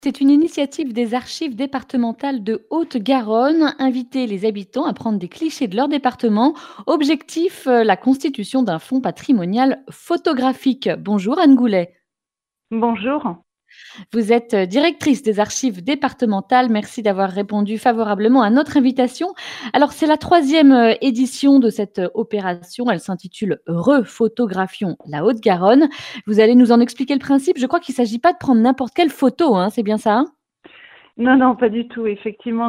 C'est une initiative des archives départementales de Haute-Garonne. Inviter les habitants à prendre des clichés de leur département. Objectif, la constitution d'un fonds patrimonial photographique. Bonjour Anne Goulet. Bonjour. Vous êtes directrice des archives départementales. Merci d'avoir répondu favorablement à notre invitation. Alors, c'est la troisième édition de cette opération. Elle s'intitule Refotographions la Haute-Garonne. Vous allez nous en expliquer le principe. Je crois qu'il ne s'agit pas de prendre n'importe quelle photo, hein, c'est bien ça, hein? Non, non, pas du tout. Effectivement,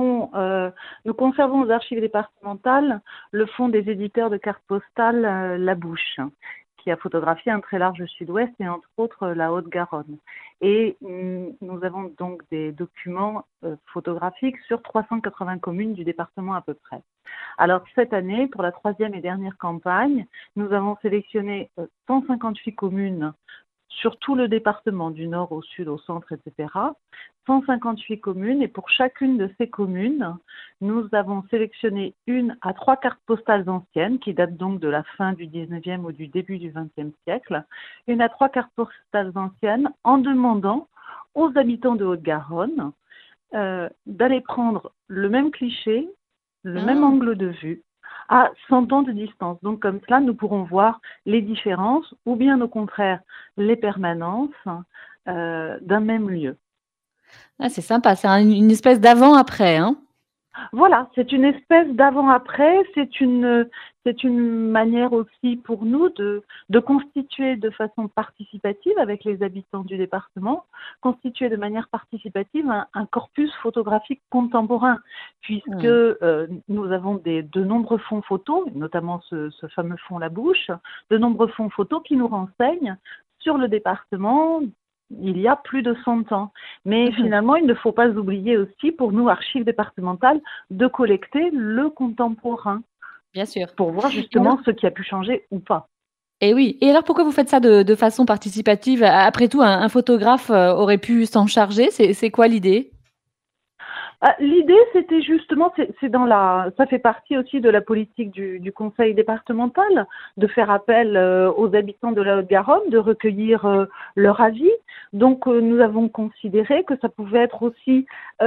nous conservons aux archives départementales le fonds des éditeurs de cartes postales La Bouche, qui a photographié un très large sud-ouest et entre autres la Haute-Garonne. Et nous avons donc des documents photographiques sur 380 communes du département à peu près. Alors cette année, pour la troisième et dernière campagne, nous avons sélectionné 158 communes sur tout le département, du nord au sud, au centre, etc. 158 communes, et pour chacune de ces communes, nous avons sélectionné 1 à 3 cartes postales anciennes, qui datent donc de la fin du 19e ou du début du 20e siècle, 1 à 3 cartes postales anciennes, en demandant aux habitants de Haute-Garonne d'aller prendre le même cliché, le même Ah. angle de vue, à 100 ans de distance. Donc comme cela, nous pourrons voir les différences ou bien au contraire les permanences d'un même lieu. Ah, c'est sympa, c'est une espèce d'avant-après, hein? Voilà, c'est une espèce d'avant-après, c'est une manière aussi pour nous de constituer de façon participative avec les habitants du département, constituer de manière participative un corpus photographique contemporain, puisque Mmh. nous avons de nombreux fonds photos, notamment ce fameux fonds La Bouche, de nombreux fonds photos qui nous renseignent sur le département il y a plus de 100 ans. Mais Mmh. finalement, il ne faut pas oublier aussi, pour nous, archives départementales, de collecter le contemporain Bien sûr. pour voir Et alors justement ce qui a pu changer ou pas. et oui, et alors pourquoi vous faites ça de façon participative? Après tout, un photographe, aurait pu s'en charger. C'est quoi l'idée? Ah, l'idée, c'était justement, ça fait partie aussi de la politique du conseil départemental, de faire appel aux habitants de la Haute-Garonne, de recueillir leur avis. Donc, nous avons considéré que ça pouvait être aussi,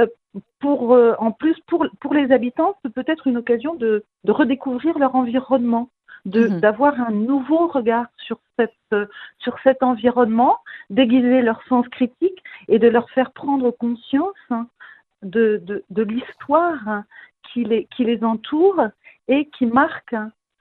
en plus, pour les habitants, c'est peut-être une occasion de redécouvrir leur environnement, Mmh. d'avoir un nouveau regard sur cet environnement, d'aiguiser leur sens critique et de leur faire prendre conscience, hein, de l'histoire qui les entoure et qui marque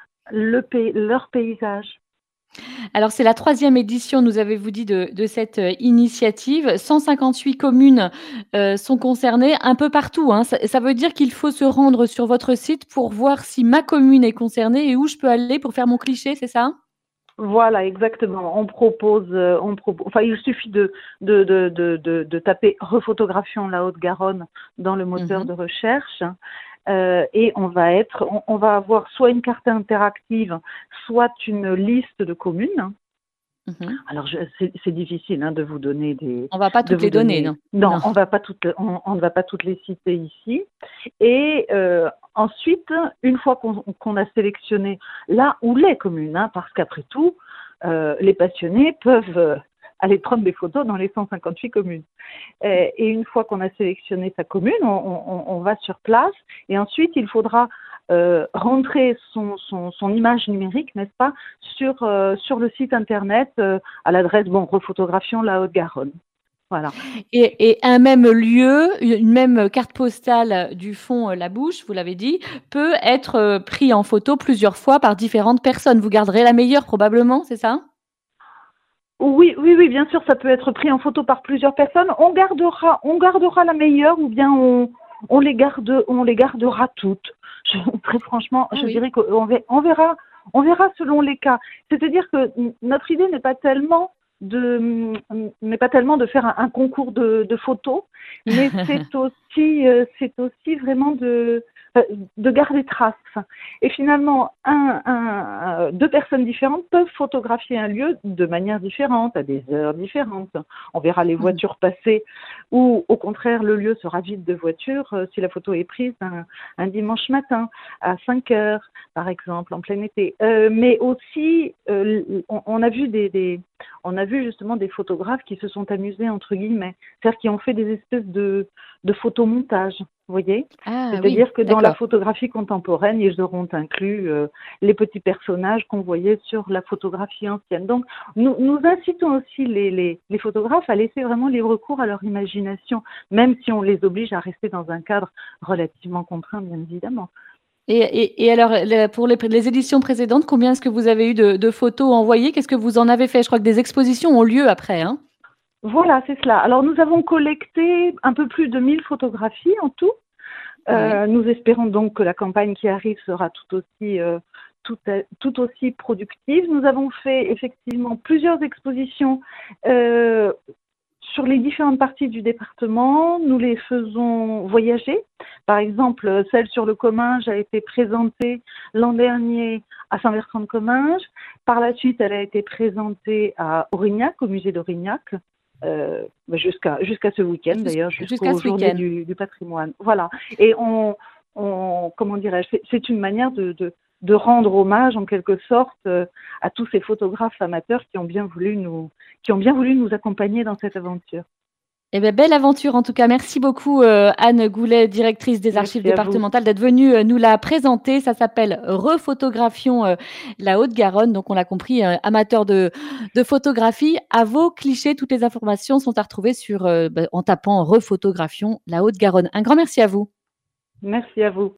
leur paysage. Alors c'est la troisième édition, nous avez-vous dit, de cette, initiative. 158 communes, sont concernées un peu partout, hein. Ça veut dire qu'il faut se rendre sur votre site pour voir si ma commune est concernée et où je peux aller pour faire mon cliché, c'est ça? Voilà, exactement. Enfin, il suffit de taper Refotographions la Haute-Garonne dans le moteur Mmh. de recherche. Et on va avoir soit une carte interactive, soit une liste de communes. Mmh. Alors, c'est difficile, hein, de vous donner On va pas de toutes vous les donner, donner. non. Non, Non. on ne va pas toutes les citer ici. Et ensuite, une fois qu'on a sélectionné là où les communes, hein, parce qu'après tout, les passionnés peuvent aller prendre des photos dans les 158 communes. Et une fois qu'on a sélectionné sa commune, on va sur place et ensuite il faudra rentrer son image numérique, n'est-ce pas, sur le site internet à l'adresse Refotographions la Haute-Garonne. Voilà. Et un même lieu, une même carte postale du fond, La Bouche, vous l'avez dit, peut être, pris en photo plusieurs fois par différentes personnes. Vous garderez la meilleure probablement, c'est ça? Oui, oui, oui, bien sûr, ça peut être pris en photo par plusieurs personnes. On gardera la meilleure ou bien on les gardera toutes. Très franchement, Ah je oui. dirais on verra selon les cas. C'est-à-dire que notre idée n'est pas tellement de faire un concours de photos, mais c'est aussi vraiment de garder trace. Et finalement, deux personnes différentes peuvent photographier un lieu de manière différente, à des heures différentes. On verra les Mmh. voitures passer, ou au contraire, le lieu sera vide de voitures si la photo est prise un dimanche matin à 5 heures, par exemple, en plein été. Mais aussi, on a vu on a vu justement des photographes qui se sont amusés, entre guillemets, c'est-à-dire qui ont fait des espèces de photomontages, vous voyez. Ah oui, C'est-à-dire que dans la d'accord. photographie contemporaine, ils auront inclus les petits personnages qu'on voyait sur la photographie ancienne. Donc, nous incitons aussi les photographes à laisser vraiment libre cours à leur imagination, même si on les oblige à rester dans un cadre relativement contraint, bien évidemment. Et alors, pour les éditions précédentes, combien est-ce que vous avez eu de photos envoyées? Qu'est-ce que vous en avez fait? Je crois que des expositions ont lieu après, hein? Voilà, c'est cela. Alors, nous avons collecté un peu plus de 1000 photographies en tout. Oui. Nous espérons donc que la campagne qui arrive sera tout aussi productive. Nous avons fait effectivement plusieurs expositions sur les différentes parties du département. Nous les faisons voyager. Par exemple, celle sur le Comminges a été présentée l'an dernier à Saint-Bertrand-de-Comminges. Par la suite, elle a été présentée à Aurignac, au musée d'Aurignac. Jusqu'à ce week-end d'ailleurs, Jusqu'à jusqu'aux ce journées week-end. du patrimoine. Voilà. Et comment dirais-je, c'est une manière de rendre hommage en quelque sorte à tous ces photographes amateurs qui ont bien voulu nous accompagner dans cette aventure. Eh beh, belle aventure en tout cas. Merci beaucoup, Anne Goulet, directrice des archives Merci à vous. départementales, d'être venue, nous la présenter. Ça s'appelle Refotographions, la Haute-Garonne. Donc on l'a compris, amateur de photographie. À vos clichés, toutes les informations sont à retrouver sur, en tapant Refotographions la Haute-Garonne. Un grand merci à vous. Merci à vous.